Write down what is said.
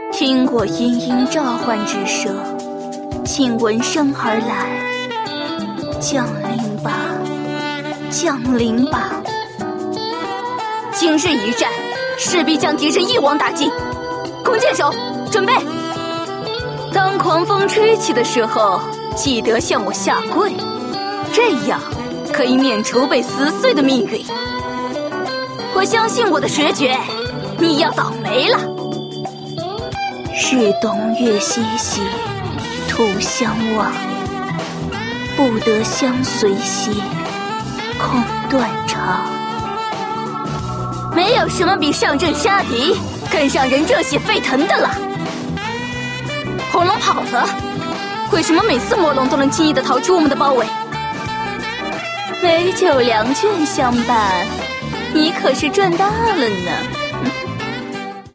听过殷殷召唤之声，请闻声而来，降临吧，降临吧！今日一战，势必将敌人一网打尽。弓箭手，准备！当狂风吹起的时候，记得向我下跪，这样可以免除被撕碎的命运。我相信我的绝学，你要倒霉了。日东月西兮，徒相望；不得相随兮，空断肠。没有什么比上阵杀敌更让人热血沸腾的了。红龙跑了，为什么每次魔龙都能轻易地逃出我们的包围？美酒良眷相伴，你可是赚大了呢。